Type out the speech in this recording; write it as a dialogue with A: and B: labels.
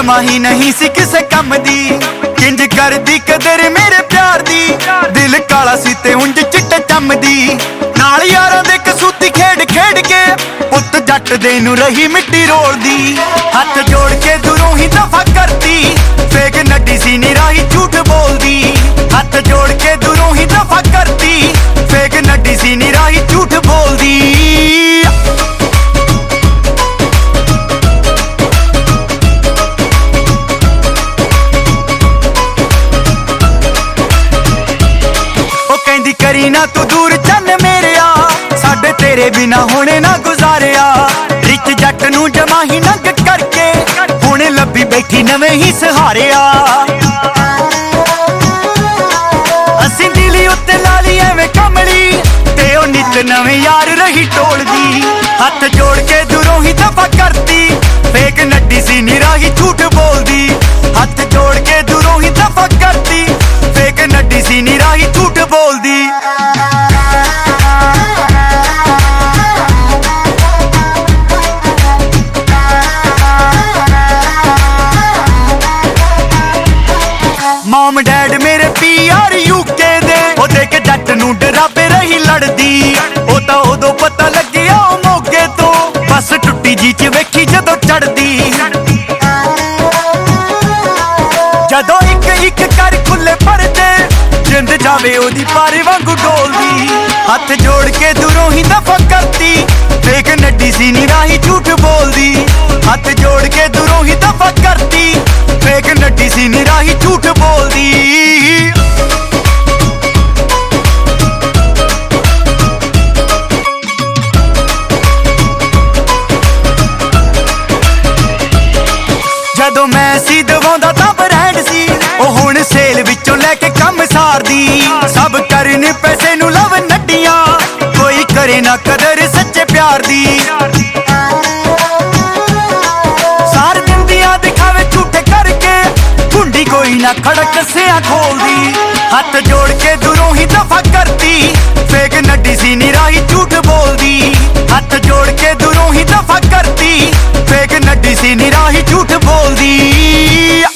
A: जमा ही नहीं सी किसे कम दी, किंज कर दी कदर मेरे प्यार दी। दिल काला सी ते उंज चिट्टे चमदी, नाल यारां दे कसूती खेड खेड के पुत जट दे नू रही मिट्टी रोलदी। हथ जोड़ के दूरों ही दफा करती, फेक नड्डी सी निराही झूठ बोलदी। हथ जोड़ के दूरों ही दफा करती, फेक नड्डी सी निराही झूठ बोलदी। करी ना तू दूर चल मेरिया, साडे तेरे बिना होने ना गुजारिया। रिच जट नू जमा ही नंग करके हुणे लभी बैठी नवे ही सहारिया। असीं दिली उत्ते लाली एवें कमली, ते ओ नित नवे यार रही टोलदी। हथ जोड़ के दूरों ही दफा करती, फेक नड्डी सी निराही झूठ बोलदी। हथ जोड़ के दूरों ही दफा करती, फेक नड्डी सी निराही झूठ बोलदी। मॉम डैड मेरे PR UK दे, ओ देख जट नू डराबे रही लड़दी। ओ तां उदों पता लग्गिया ओ मोगे तो, बस टुट्टी जी च वेखी जदों चढ़दी। जदों इक इक कर खुले परदे, जिंद जावे ओदी पारे वांगू डोलदी। हथ जोड़ के दूरों ही दफा करती, फेक नड्डी सी निराही झूठ बोलदी। हथ जोड़ के दूरों ही दफा करती, फेक नड्डी सी निराही झूठ बोलदी। जदों मैं सी दवाउंदा तां ब्रांड सी, ओ हुण सेल विचों लैके कम सारदी। सब करन पैसे नू लव नड्डियां, कोई करे ना कदर सच्चे प्यार दी। सार दिंदियां दिखावे झूठे करके, कुंडी कोई ना खड़क सिया खोलदी। हथ जोड़ के दूरों ही दफा करती, फेक नड्डी सी निराही झूठ बोलदी। हथ जोड़ के दूरों ही दफा करती, फेक नड्डी सी निराही झूठ बोलदी।